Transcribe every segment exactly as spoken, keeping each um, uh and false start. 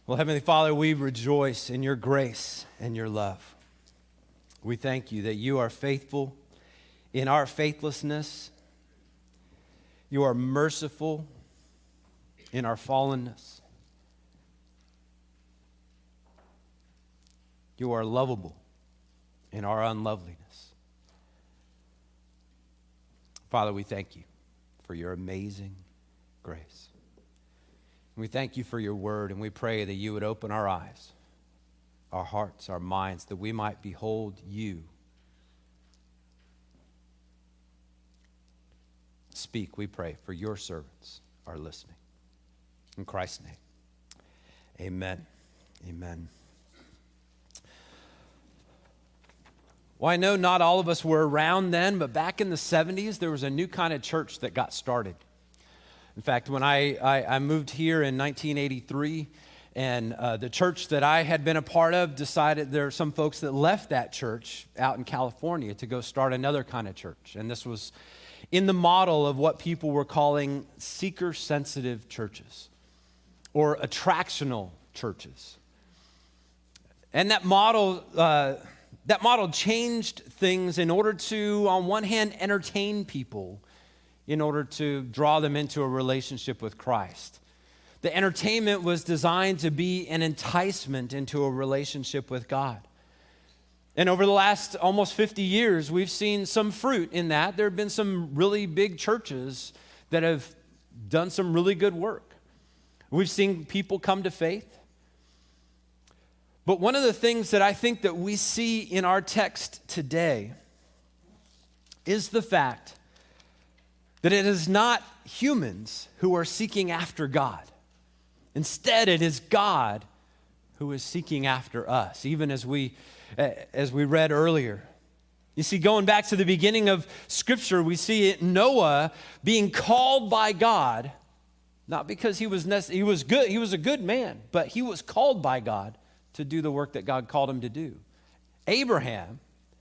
Well, Heavenly Father, we rejoice in your grace and your love. We thank you that you are faithful in our faithlessness. You are merciful in our fallenness. You are lovable in our unloveliness. Father, we thank you for your amazing grace. We thank you for your word, and we pray that you would open our eyes, our hearts, our minds, that we might behold you. Speak, we pray, for your servants are listening. In Christ's name, amen. Amen. Well, I know not all of us were around then, but back in the seventies, there was a new kind of church that got started. In fact, when I, I, I moved here in nineteen eighty-three, and uh, the church that I had been a part of decided there are some folks that left that church out in California to go start another kind of church. And this was in the model of what people were calling seeker-sensitive churches or attractional churches. And that model, uh, that model changed things in order to, on one hand, entertain people, in order to draw them into a relationship with Christ. The entertainment was designed to be an enticement into a relationship with God. And over the last almost fifty years, we've seen some fruit in that. There have been some really big churches that have done some really good work. We've seen people come to faith. But one of the things that I think that we see in our text today is the fact that it is not humans who are seeking after God. Instead, it is God who is seeking after us, even as we, as we read earlier. You see, going back to the beginning of Scripture, we see it, Noah being called by God, not because he was nece- he was good, he was a good man, but he was called by God to do the work that God called him to do. Abraham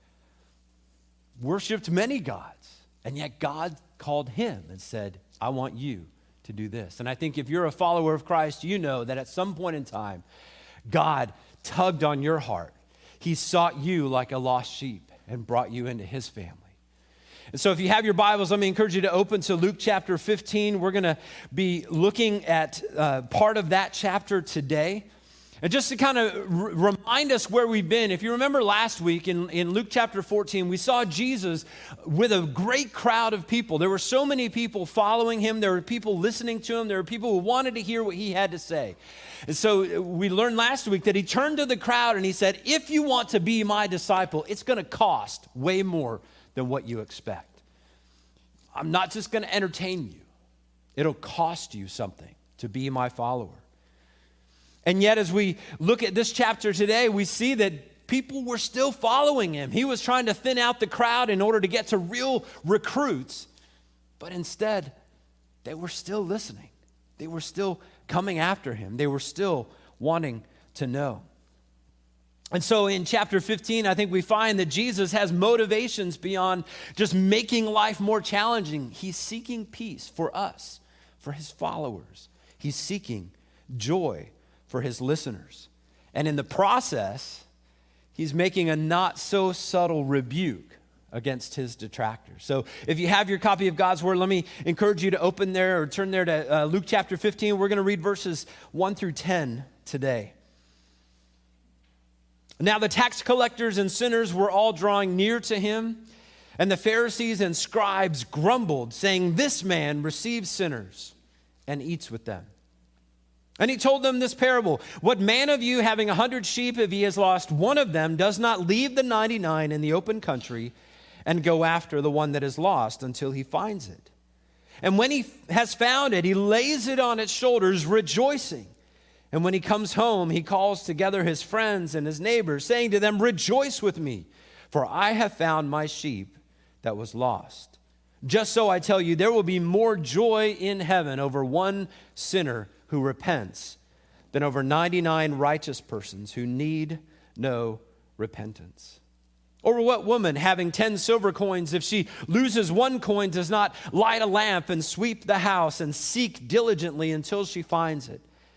worshiped many gods, and yet God called him and said, I want you to do this. And I think if you're a follower of Christ, you know that at some point in time, God tugged on your heart. He sought you like a lost sheep and brought you into his family. And so if you have your Bibles, let me encourage you to open to Luke chapter fifteen. We're going to be looking at uh, part of that chapter today. And just to kind of r- remind us where we've been, if you remember last week in, in Luke chapter fourteen, we saw Jesus with a great crowd of people. There were so many people following him. There were people listening to him. There were people who wanted to hear what he had to say. And so we learned last week that he turned to the crowd and he said, if you want to be my disciple, it's going to cost way more than what you expect. I'm not just going to entertain you. It'll cost you something to be my follower. And yet, as we look at this chapter today, we see that people were still following him. He was trying to thin out the crowd in order to get to real recruits. But instead, they were still listening. They were still coming after him. They were still wanting to know. And so in chapter fifteen, I think we find that Jesus has motivations beyond just making life more challenging. He's seeking peace for us, for his followers. He's seeking joy for his listeners. And in the process, he's making a not so subtle rebuke against his detractors. So if you have your copy of God's word, let me encourage you to open there or turn there to uh, Luke chapter fifteen. We're going to read verses one through ten today. Now the tax collectors and sinners were all drawing near to him, and the Pharisees and scribes grumbled, saying, this man receives sinners and eats with them. And he told them this parable. What man of you, having a hundred sheep, if he has lost one of them, does not leave the ninety-nine in the open country and go after the one that is lost until he finds it? And when he has found it, he lays it on its shoulders, rejoicing. And when he comes home, he calls together his friends and his neighbors, saying to them, rejoice with me, for I have found my sheep that was lost. Just so I tell you, there will be more joy in heaven over one sinner who repents than over ninety-nine righteous persons who need no repentance. Or what woman, having ten silver coins, if she loses one coin, does not light a lamp and sweep the house and seek diligently until she finds it?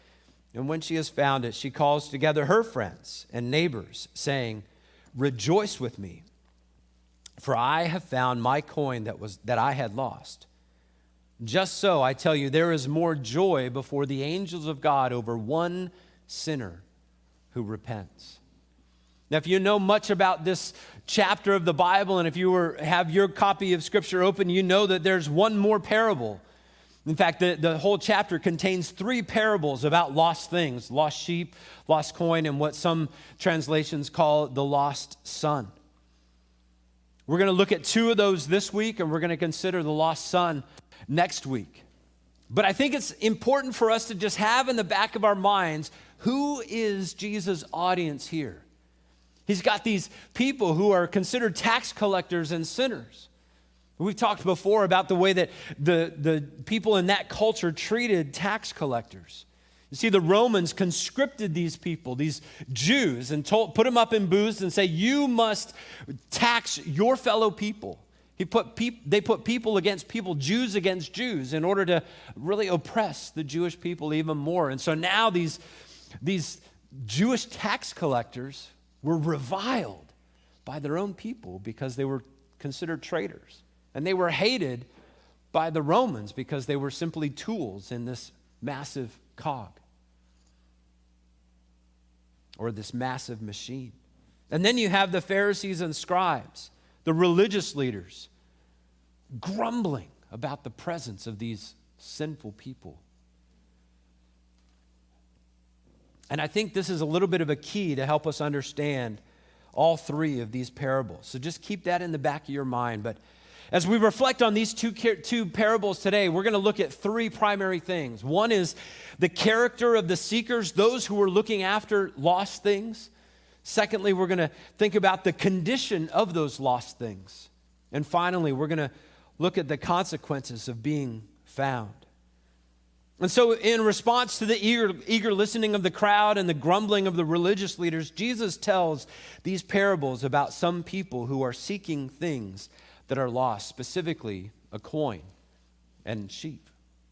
And when she has found it, she calls together her friends and neighbors, saying, "Rejoice with me, for I have found my coin that was that I had lost." Just so, I tell you, there is more joy before the angels of God over one sinner who repents. Now, if you know much about this chapter of the Bible, and if you were, have your copy of Scripture open, you know that there's one more parable. In fact, the, the whole chapter contains three parables about lost things: lost sheep, lost coin, and what some translations call the lost son. We're going to look at two of those this week, and we're going to consider the lost son next week. But I think it's important for us to just have in the back of our minds, who is Jesus' audience here? He's got these people who are considered tax collectors and sinners. We've talked before about the way that the, the people in that culture treated tax collectors. You see, the Romans conscripted these people, these Jews, and told, put them up in booths and say, you must tax your fellow people. He put peop, they put people against people, Jews against Jews, in order to really oppress the Jewish people even more. And so now these, these Jewish tax collectors were reviled by their own people because they were considered traitors. And they were hated by the Romans because they were simply tools in this massive cog, or this massive machine. And then you have the Pharisees and scribes, the religious leaders, grumbling about the presence of these sinful people. And I think this is a little bit of a key to help us understand all three of these parables. So just keep that in the back of your mind. But as we reflect on these two, two parables today, we're going to look at three primary things. One is the character of the seekers, those who are looking after lost things. Secondly, we're going to think about the condition of those lost things. And finally, we're going to look at the consequences of being found. And so in response to the eager, eager listening of the crowd and the grumbling of the religious leaders, Jesus tells these parables about some people who are seeking things that are lost, specifically a coin and sheep.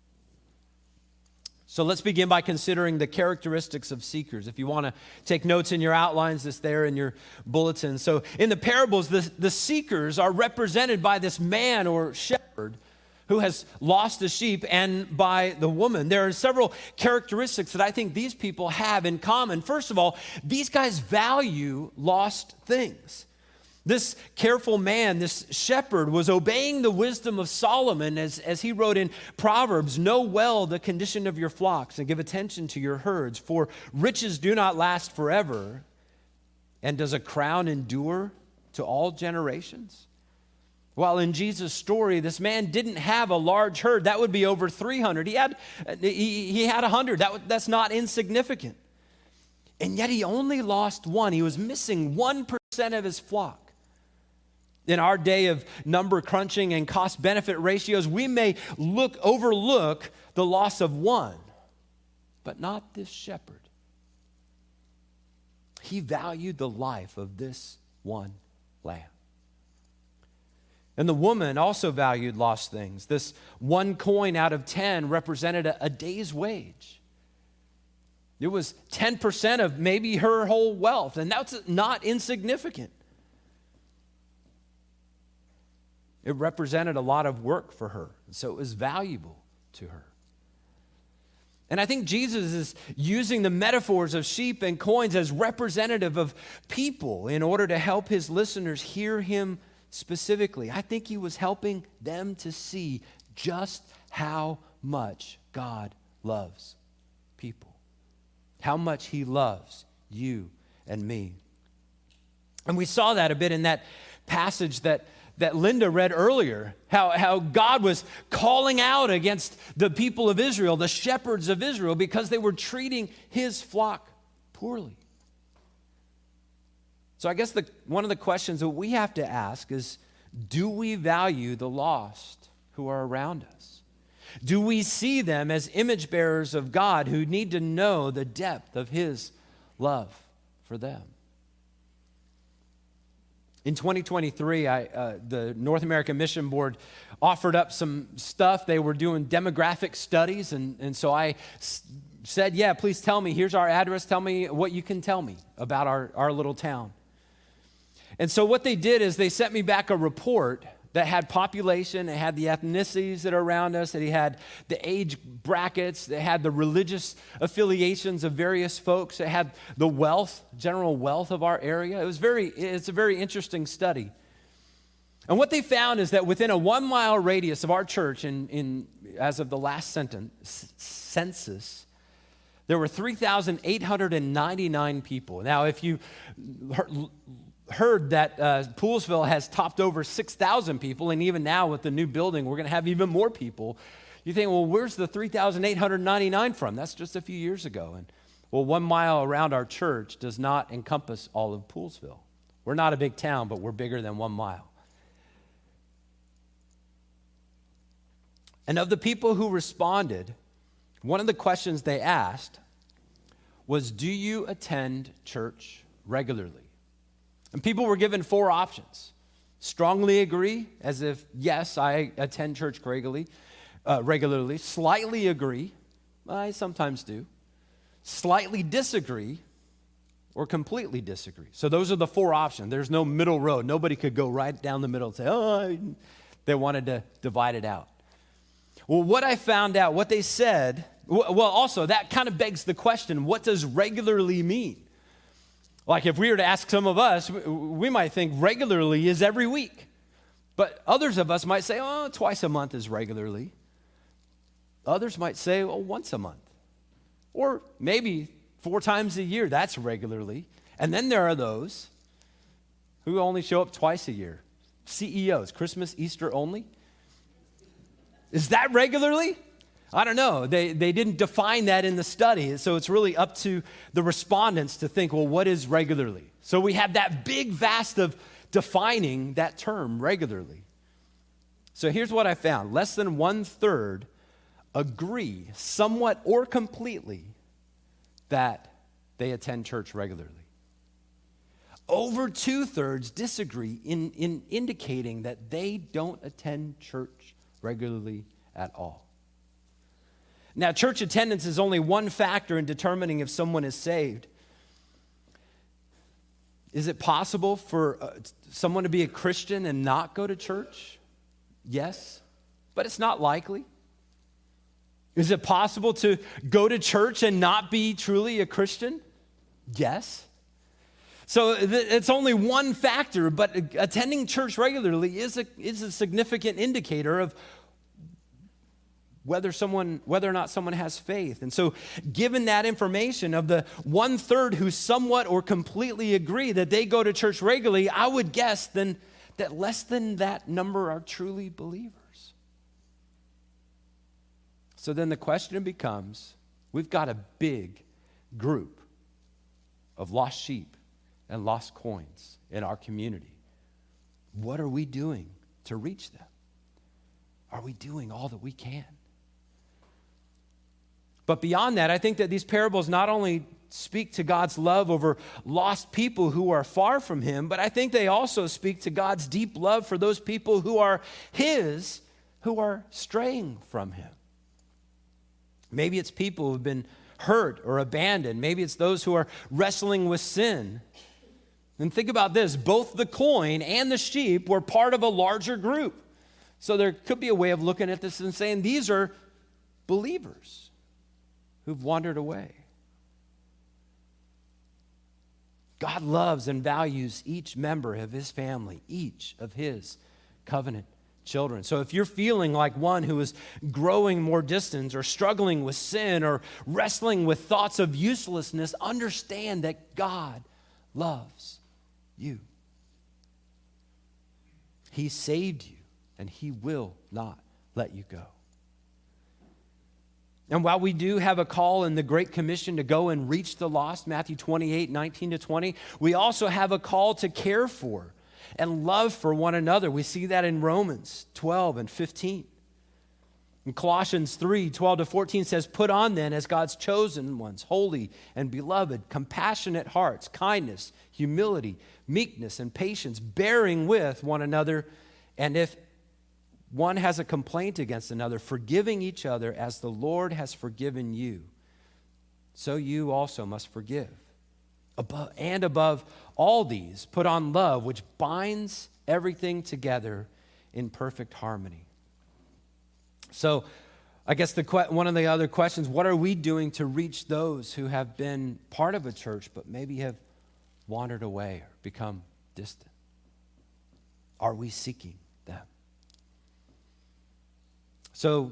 So let's begin by considering the characteristics of seekers. If you want to take notes in your outlines, it's there in your bulletin. So in the parables, the, the seekers are represented by this man or shepherd who has lost the sheep, and by the woman. There are several characteristics that I think these people have in common. First of all, these guys value lost things. This careful man, this shepherd, was obeying the wisdom of Solomon as, as he wrote in Proverbs, "Know well the condition of your flocks and give attention to your herds, for riches do not last forever. And does a crown endure to all generations?" While in Jesus' story, this man didn't have a large herd. That would be over three hundred. He had, he, he had one hundred. That, that's not insignificant. And yet he only lost one. He was missing one percent of his flock. In our day of number crunching and cost-benefit ratios, we may look overlook the loss of one, but not this shepherd. He valued the life of this one lamb. And the woman also valued lost things. This one coin out of ten represented a, a day's wage. It was ten percent of maybe her whole wealth, and that's not insignificant. It represented a lot of work for her, so it was valuable to her. And I think Jesus is using the metaphors of sheep and coins as representative of people in order to help his listeners hear him specifically. I think he was helping them to see just how much God loves people, how much he loves you and me. And we saw that a bit in that passage that that Linda read earlier, how, how God was calling out against the people of Israel, the shepherds of Israel, because they were treating his flock poorly. So I guess the, one of the questions that we have to ask is, do we value the lost who are around us? Do we see them as image bearers of God who need to know the depth of his love for them? In twenty twenty-three, I, uh, the North American Mission Board offered up some stuff. They were doing demographic studies, and, and so I s- said, yeah, please tell me. Here's our address. Tell me what you can tell me about our, our little town. And so what they did is they sent me back a report that had population, it had the ethnicities that are around us, it had the age brackets, it had the religious affiliations of various folks, it had the wealth, general wealth of our area. It was very, it's a very interesting study. And what they found is that within a one mile radius of our church, in, in as of the last sentence, census, there were three thousand eight hundred ninety-nine people. Now, if you heard that uh, Poolesville has topped over six thousand people, and even now with the new building, we're going to have even more people. You think, well, where's the three thousand eight hundred ninety-nine from? That's just a few years ago. And well, one mile around our church does not encompass all of Poolesville. We're not a big town, but we're bigger than one mile. And of the people who responded, one of the questions they asked was, do you attend church regularly? And people were given four options. Strongly agree, as if, yes, I attend church regularly. Uh, regularly. Slightly agree, I sometimes do. Slightly disagree, or completely disagree. So those are the four options. There's no middle road. Nobody could go right down the middle and say, oh, I... they wanted to divide it out. Well, what I found out, what they said, well, also, that kind of begs the question, what does regularly mean? Like if we were to ask some of us, we might think regularly is every week. But others of us might say, oh, twice a month is regularly. Others might say, well, once a month. Or maybe four times a year, that's regularly. And then there are those who only show up twice a year. C E Os, Christmas, Easter only. Is that regularly? I don't know. They they didn't define that in the study, so it's really up to the respondents to think, well, what is regularly? So we have that big vast of defining that term regularly. So here's what I found. Less than one-third agree, somewhat or completely, that they attend church regularly. Over two-thirds disagree in, in indicating that they don't attend church regularly at all. Now, church attendance is only one factor in determining if someone is saved. Is it possible for uh, someone to be a Christian and not go to church? Yes, but it's not likely. Is it possible to go to church and not be truly a Christian? Yes. So th- it's only one factor, but attending church regularly is a, is a significant indicator of whether someone, whether or not someone has faith. And so given that information of the one-third who somewhat or completely agree that they go to church regularly, I would guess then that less than that number are truly believers. So then the question becomes, we've got a big group of lost sheep and lost coins in our community. What are we doing to reach them? Are we doing all that we can? But beyond that, I think that these parables not only speak to God's love over lost people who are far from him, but I think they also speak to God's deep love for those people who are his, who are straying from him. Maybe it's people who've been hurt or abandoned. Maybe it's those who are wrestling with sin. And think about this, both the coin and the sheep were part of a larger group. So there could be a way of looking at this and saying these are believers who've wandered away. God loves and values each member of his family, each of his covenant children. So if you're feeling like one who is growing more distant or struggling with sin or wrestling with thoughts of uselessness, understand that God loves you. He saved you, and he will not let you go. And while we do have a call in the Great Commission to go and reach the lost, Matthew twenty-eight, nineteen to twenty, we also have a call to care for and love for one another. We see that in Romans twelve and fifteen. In Colossians three, twelve to fourteen says, put on then as God's chosen ones, holy and beloved, compassionate hearts, kindness, humility, meekness, and patience, bearing with one another, and if one has a complaint against another, forgiving each other as the Lord has forgiven you. so you also must forgive. Above, and above all these, put on love, which binds everything together in perfect harmony. So I guess the one of the other questions, what are we doing to reach those who have been part of a church but maybe have wandered away or become distant? Are we seeking them? So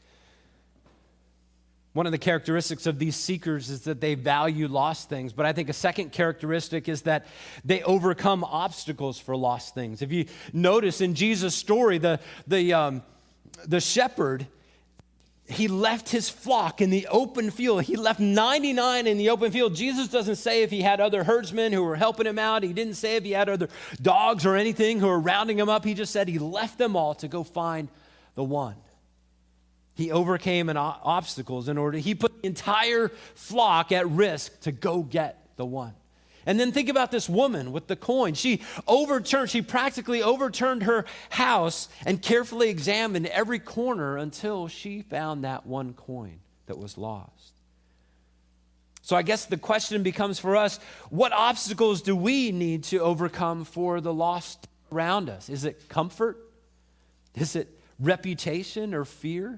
one of the characteristics of these seekers is that they value lost things. But I think a second characteristic is that they overcome obstacles for lost things. If you notice in Jesus' story, the, the, um, the shepherd, he left his flock in the open field. He left ninety-nine in the open field. Jesus doesn't say if he had other herdsmen who were helping him out. He didn't say if he had other dogs or anything who were rounding him up. He just said he left them all to go find the one. He overcame an o- obstacles in order, he put the entire flock at risk to go get the one. And then think about this woman with the coin. She overturned, she practically overturned her house and carefully examined every corner until she found that one coin that was lost. So I guess the question becomes for us, what obstacles do we need to overcome for the lost around us? Is it comfort? Is it reputation or fear?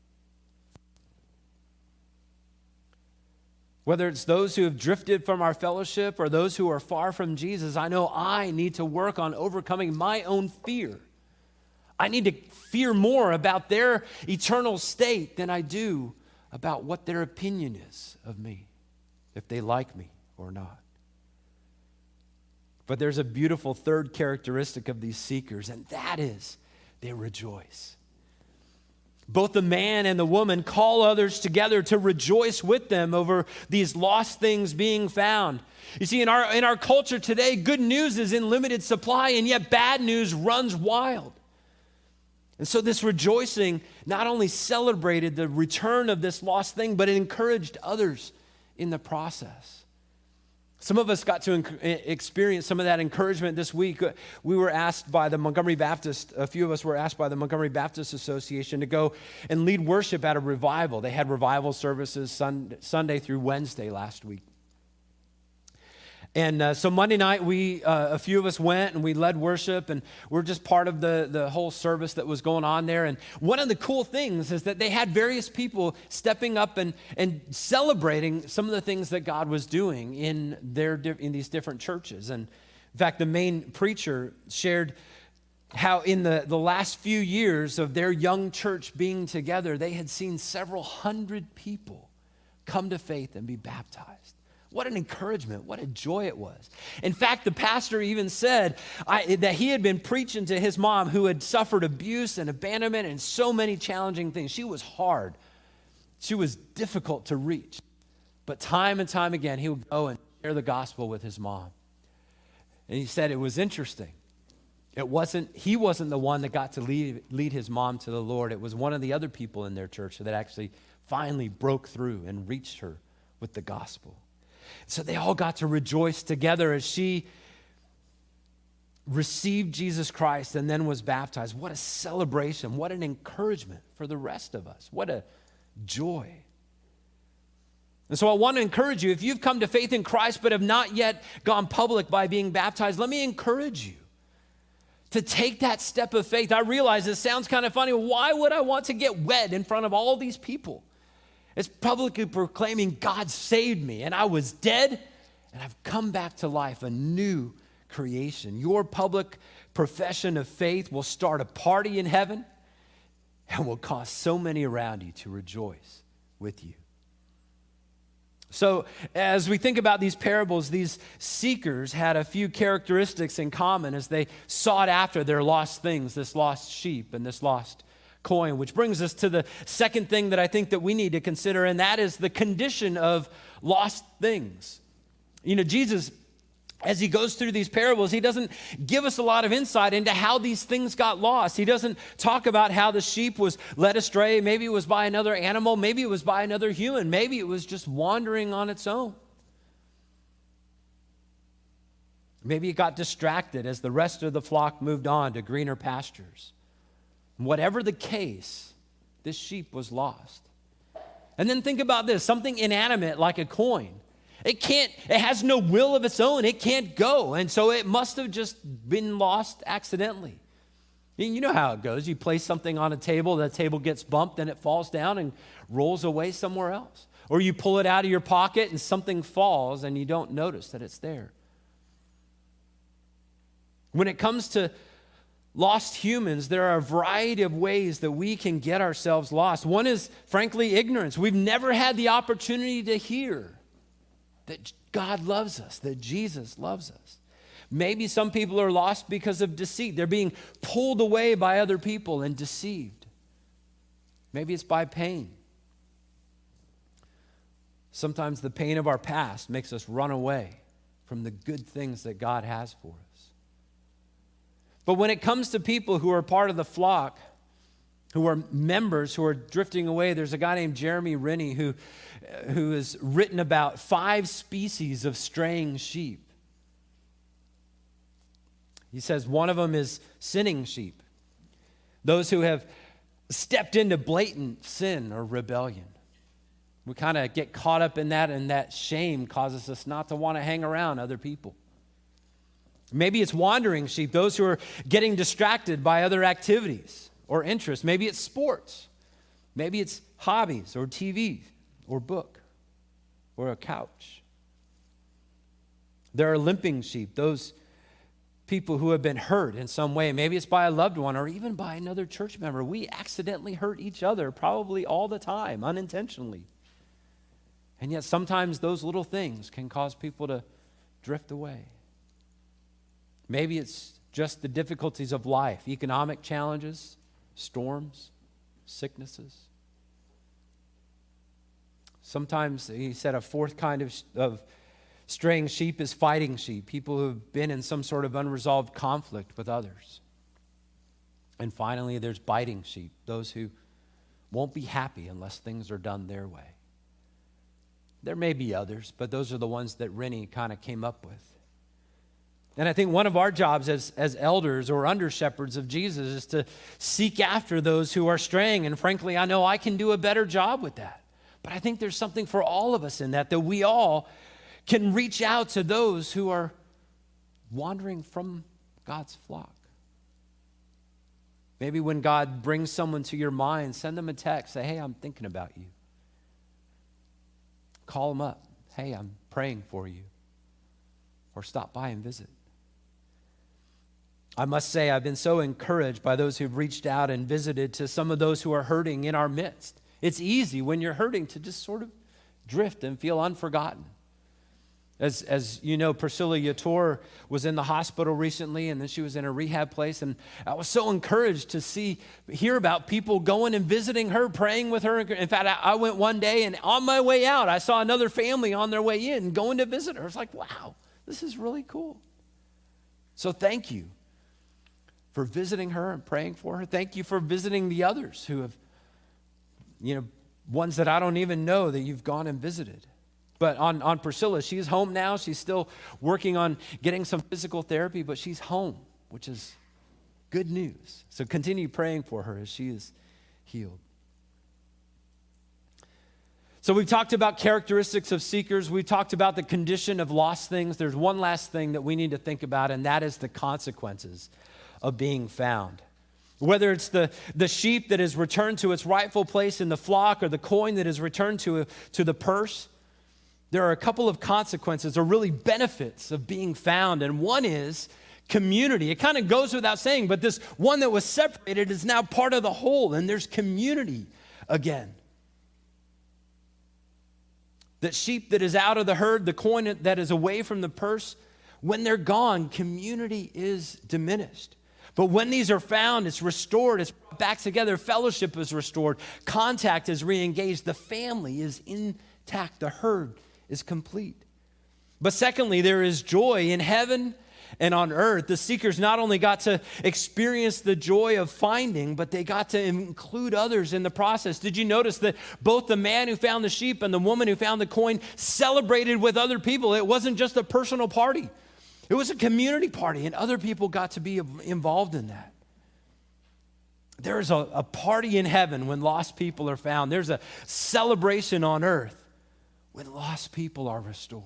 Whether it's those who have drifted from our fellowship or those who are far from Jesus, I know I need to work on overcoming my own fear. I need to fear more about their eternal state than I do about what their opinion is of me, if they like me or not. But there's a beautiful third characteristic of these seekers, and that is they rejoice. Both the man and the woman call others together to rejoice with them over these lost things being found. You see, in our, in our culture today, good news is in limited supply, and yet bad news runs wild. And so this rejoicing not only celebrated the return of this lost thing, but it encouraged others in the process. Some of us got to experience some of that encouragement this week. We were asked by the Montgomery Baptist, a few of us were asked by the Montgomery Baptist Association to go and lead worship at a revival. They had revival services Sunday through Wednesday last week. And uh, so Monday night, we uh, a few of us went and we led worship, and we're just part of the, the whole service that was going on there. And one of the cool things is that they had various people stepping up and, and celebrating some of the things that God was doing in their in these different churches. And in fact, the main preacher shared how in the, the last few years of their young church being together, they had seen several hundred people come to faith and be baptized. What an encouragement. What a joy it was. In fact, the pastor even said I, that he had been preaching to his mom who had suffered abuse and abandonment and so many challenging things. She was hard. She was difficult to reach. But time and time again, he would go and share the gospel with his mom. And he said it was interesting. It wasn't, he wasn't the one that got to lead, lead his mom to the Lord. It was one of the other people in their church that actually finally broke through and reached her with the gospel. So they all got to rejoice together as she received Jesus Christ and then was baptized. What a celebration. What an encouragement for the rest of us. What a joy. And so I want to encourage you, if you've come to faith in Christ but have not yet gone public by being baptized, let me encourage you to take that step of faith. I realize this sounds kind of funny. Why would I want to get wet in front of all these people? It's publicly proclaiming God saved me and I was dead and I've come back to life, a new creation. Your public profession of faith will start a party in heaven and will cause so many around you to rejoice with you. So as we think about these parables, these seekers had a few characteristics in common as they sought after their lost things, this lost sheep and this lost coin, which brings us to the second thing that I think that we need to consider, and that is the condition of lost things. You know, Jesus, as he goes through these parables, he doesn't give us a lot of insight into how these things got lost. He doesn't talk about how the sheep was led astray. Maybe it was by another animal. Maybe it was by another human. Maybe it was just wandering on its own. Maybe it got distracted as the rest of the flock moved on to greener pastures. Whatever the case, this sheep was lost. And then think about this, something inanimate like a coin. It can't, it has no will of its own. It can't go. And so it must have just been lost accidentally. You know how it goes. You place something on a table, the table gets bumped, and it falls down and rolls away somewhere else. Or you pull it out of your pocket and something falls and you don't notice that it's there. When it comes to lost humans, there are a variety of ways that we can get ourselves lost. One is, frankly, ignorance. We've never had the opportunity to hear that God loves us, that Jesus loves us. Maybe some people are lost because of deceit. They're being pulled away by other people and deceived. Maybe it's by pain. Sometimes the pain of our past makes us run away from the good things that God has for us. But when it comes to people who are part of the flock, who are members who are drifting away, there's a guy named Jeremy Rennie who, who has written about five species of straying sheep. He says one of them is sinning sheep, those who have stepped into blatant sin or rebellion. We kind of get caught up in that, and that shame causes us not to want to hang around other people. Maybe it's wandering sheep, those who are getting distracted by other activities or interests. Maybe it's sports. Maybe it's hobbies or T V or book or a couch. There are limping sheep, those people who have been hurt in some way. Maybe it's by a loved one or even by another church member. We accidentally hurt each other probably all the time, unintentionally. And yet sometimes those little things can cause people to drift away. Maybe it's just the difficulties of life, economic challenges, storms, sicknesses. Sometimes, he said, a fourth kind of, of straying sheep is fighting sheep, people who have been in some sort of unresolved conflict with others. And finally, there's biting sheep, those who won't be happy unless things are done their way. There may be others, but those are the ones that Rennie kind of came up with. And I think one of our jobs as, as elders or under shepherds of Jesus is to seek after those who are straying. And frankly, I know I can do a better job with that. But I think there's something for all of us in that, that we all can reach out to those who are wandering from God's flock. Maybe when God brings someone to your mind, send them a text, say, hey, I'm thinking about you. Call them up, hey, I'm praying for you. Or stop by and visit. I must say, I've been so encouraged by those who've reached out and visited to some of those who are hurting in our midst. It's easy when you're hurting to just sort of drift and feel unforgotten. As, as you know, Priscilla Yator was in the hospital recently, and then she was in a rehab place, and I was so encouraged to see, hear about people going and visiting her, praying with her. In fact, I, I went one day, and on my way out, I saw another family on their way in going to visit her. It's like, wow, this is really cool. So thank you for visiting her and praying for her. Thank you for visiting the others who have, you know, ones that I don't even know that you've gone and visited. But on, on Priscilla, she's home now. She's still working on getting some physical therapy, but she's home, which is good news. So continue praying for her as she is healed. So we've talked about characteristics of seekers. We've talked about the condition of lost things. There's one last thing that we need to think about, and that is the consequences of being found. Whether it's the, the sheep that is returned to its rightful place in the flock or the coin that is returned to, to the purse, there are a couple of consequences or really benefits of being found. And one is community. It kind of goes without saying, but this one that was separated is now part of the whole, and there's community again. That sheep that is out of the herd, the coin that is away from the purse, when they're gone, community is diminished. But when these are found, it's restored, it's brought back together, fellowship is restored, contact is re-engaged, the family is intact, the herd is complete. But secondly, there is joy in heaven and on earth. The seekers not only got to experience the joy of finding, but they got to include others in the process. Did you notice that both the man who found the sheep and the woman who found the coin celebrated with other people? It wasn't just a personal party. It was a community party, and other people got to be involved in that. There's a, a party in heaven when lost people are found. There's a celebration on earth when lost people are restored.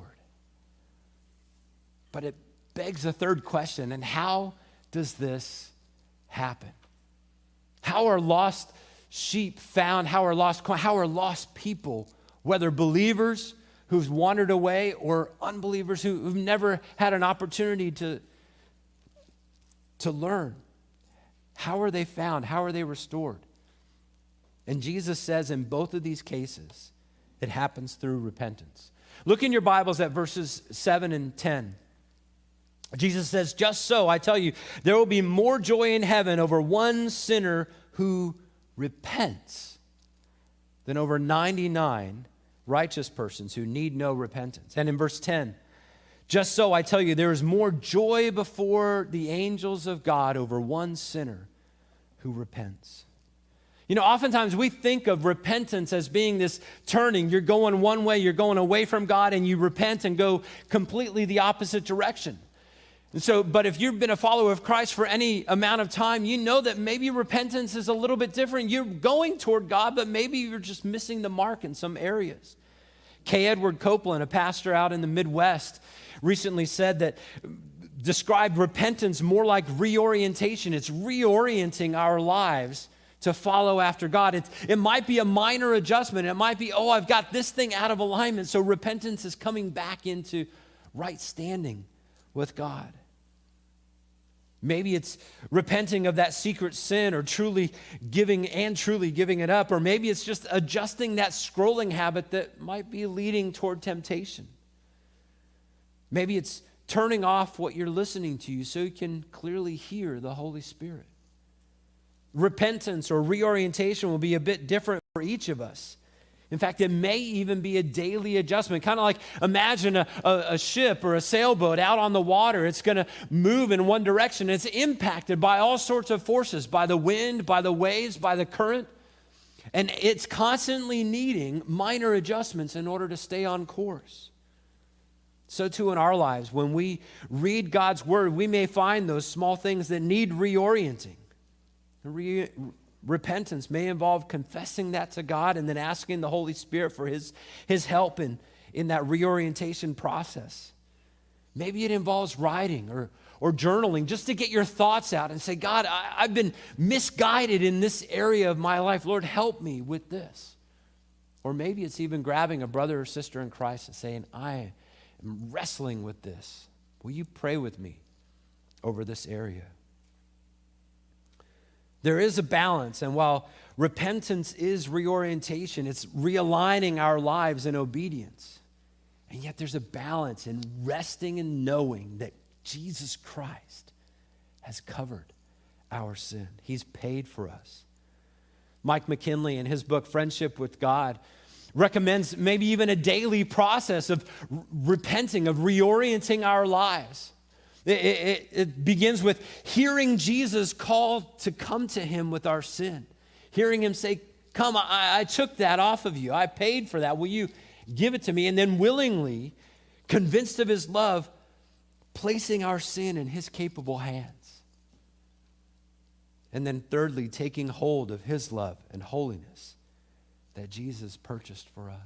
But it begs a third question, and how does this happen? How are lost sheep found? How are lost, how are lost people, whether believers who've wandered away or unbelievers who, who've never had an opportunity to, to learn? How are they found? How are they restored? And Jesus says in both of these cases, it happens through repentance. Look in your Bibles at verses seven and ten. Jesus says, just so, I tell you, there will be more joy in heaven over one sinner who repents than over ninety-nine righteous persons who need no repentance. And in verse ten, just so, I tell you, there is more joy before the angels of God over one sinner who repents. You know, oftentimes we think of repentance as being this turning. You're going one way, you're going away from God, and you repent and go completely the opposite direction. And so, but if you've been a follower of Christ for any amount of time, you know that maybe repentance is a little bit different. You're going toward God, but maybe you're just missing the mark in some areas. K. Edward Copeland, a pastor out in the Midwest, recently said that, described repentance more like reorientation. It's reorienting our lives to follow after God. It's, it might be a minor adjustment. It might be, oh, I've got this thing out of alignment. So repentance is coming back into right standing with God. Maybe it's repenting of that secret sin or truly giving and truly giving it up. Or maybe it's just adjusting that scrolling habit that might be leading toward temptation. Maybe it's turning off what you're listening to so you can clearly hear the Holy Spirit. Repentance or reorientation will be a bit different for each of us. In fact, it may even be a daily adjustment. Kind of like imagine a, a, a ship or a sailboat out on the water. It's going to move in one direction. It's impacted by all sorts of forces, by the wind, by the waves, by the current. And it's constantly needing minor adjustments in order to stay on course. So too in our lives, when we read God's word, we may find those small things that need reorienting. Re- repentance may involve confessing that to God and then asking the Holy Spirit for his, his help in, in that reorientation process. Maybe it involves writing or, or journaling just to get your thoughts out and say, God, I, I've been misguided in this area of my life. Lord, help me with this. Or maybe it's even grabbing a brother or sister in Christ and saying, I am wrestling with this. Will you pray with me over this area? There is a balance, and while repentance is reorientation, it's realigning our lives in obedience. And yet there's a balance in resting and knowing that Jesus Christ has covered our sin. He's paid for us. Mike McKinley, in his book, Friendship with God, recommends maybe even a daily process of r- repenting, of reorienting our lives. It, it, it begins with hearing Jesus call to come to him with our sin. Hearing him say, come, I, I took that off of you. I paid for that. Will you give it to me? And then willingly, convinced of his love, placing our sin in his capable hands. And then thirdly, taking hold of his love and holiness that Jesus purchased for us.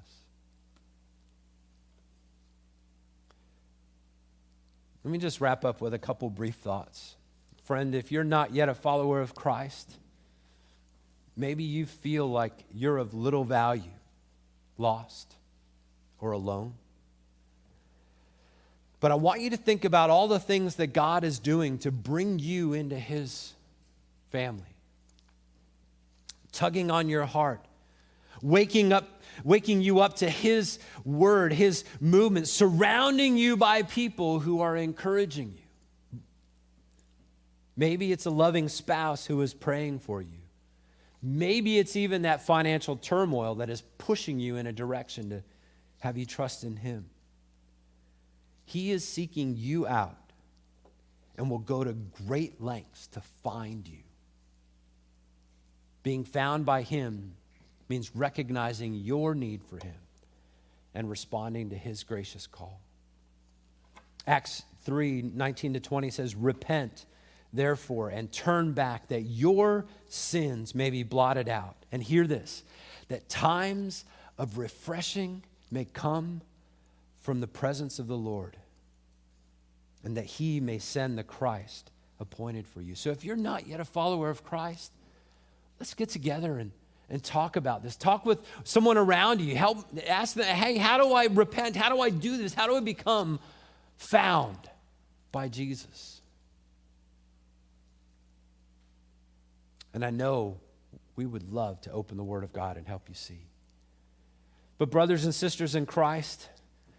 Let me just wrap up with a couple brief thoughts. Friend, if you're not yet a follower of Christ, maybe you feel like you're of little value, lost, or alone. But I want you to think about all the things that God is doing to bring you into his family. Tugging on your heart, waking up waking you up to his word, his movement, surrounding you by people who are encouraging you. Maybe it's a loving spouse who is praying for you. Maybe it's even that financial turmoil that is pushing you in a direction to have you trust in him. He is seeking you out and will go to great lengths to find you. Being found by him means recognizing your need for him and responding to his gracious call. Acts three, nineteen to twenty says, repent, therefore, and turn back, that your sins may be blotted out. And hear this, that times of refreshing may come from the presence of the Lord, and that he may send the Christ appointed for you. So if you're not yet a follower of Christ, let's get together and, and talk about this. Talk with someone around you. Help, ask them, hey, how do I repent? How do I do this? How do I become found by Jesus? And I know we would love to open the Word of God and help you see. But brothers and sisters in Christ,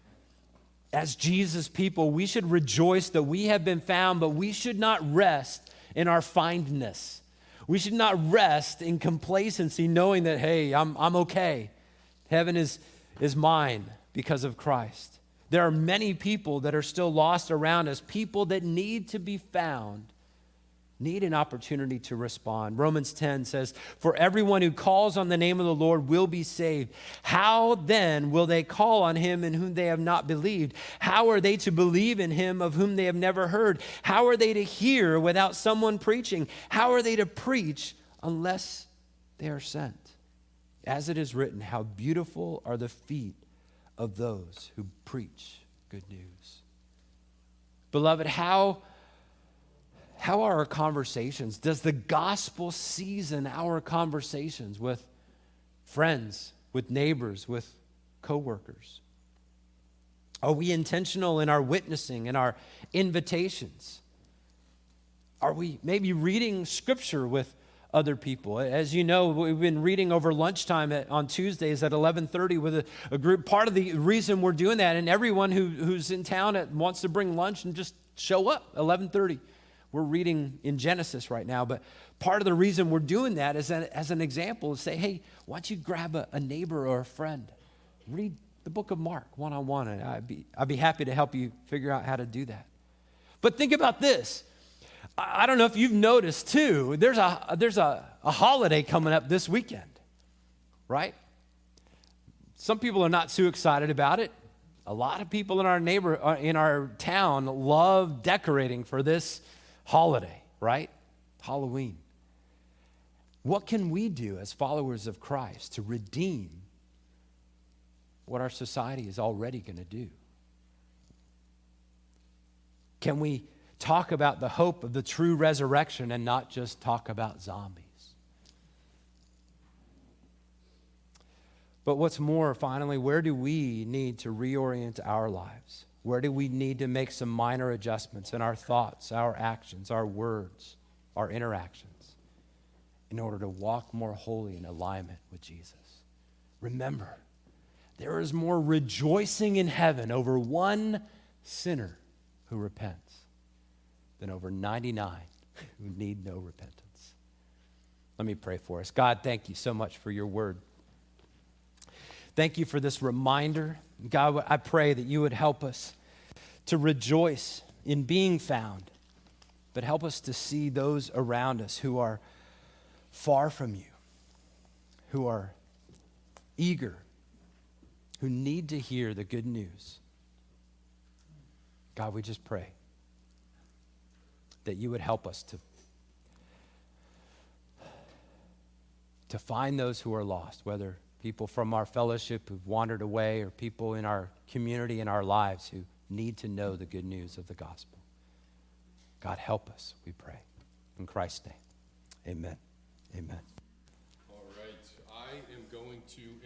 as Jesus people, we should rejoice that we have been found, but we should not rest in our findness. We should not rest in complacency, knowing that, hey, I'm, I'm okay. Heaven is, is mine because of Christ. There are many people that are still lost around us, people that need to be found, need an opportunity to respond. Romans ten says, for everyone who calls on the name of the Lord will be saved. How then will they call on him in whom they have not believed? How are they to believe in him of whom they have never heard? How are they to hear without someone preaching? How are they to preach unless they are sent? As it is written, how beautiful are the feet of those who preach good news. Beloved, how How are our conversations? Does the gospel season our conversations with friends, with neighbors, with coworkers? Are we intentional in our witnessing, in our invitations? Are we maybe reading scripture with other people? As you know, we've been reading over lunchtime at, on Tuesdays at eleven thirty with a, a group. Part of the reason we're doing that, and everyone who, who's in town at, wants to bring lunch and just show up, eleven thirty. We're reading in Genesis right now, but part of the reason we're doing that is that, as an example, is say, hey, why don't you grab a, a neighbor or a friend? Read the book of Mark one-on-one, and I'd be, I'd be happy to help you figure out how to do that. But think about this. I, I don't know if you've noticed, too, there's a, there's a, a holiday coming up this weekend, right? Some people are not too excited about it. A lot of people in our neighbor, in our town love decorating for this holiday, right? Halloween. What can we do as followers of Christ to redeem what our society is already going to do? Can we talk about the hope of the true resurrection and not just talk about zombies? But what's more, finally, where do we need to reorient our lives? Where do we need to make some minor adjustments in our thoughts, our actions, our words, our interactions in order to walk more wholly in alignment with Jesus? Remember, there is more rejoicing in heaven over one sinner who repents than over ninety-nine who need no repentance. Let me pray for us. God, thank you so much for your word. Thank you for this reminder. God, I pray that you would help us to rejoice in being found, but help us to see those around us who are far from you, who are eager, who need to hear the good news. God, we just pray that you would help us to, to find those who are lost, whether people from our fellowship who've wandered away or people in our community, in our lives who need to know the good news of the gospel. God, help us, we pray. In Christ's name, amen. Amen. All right. I am going to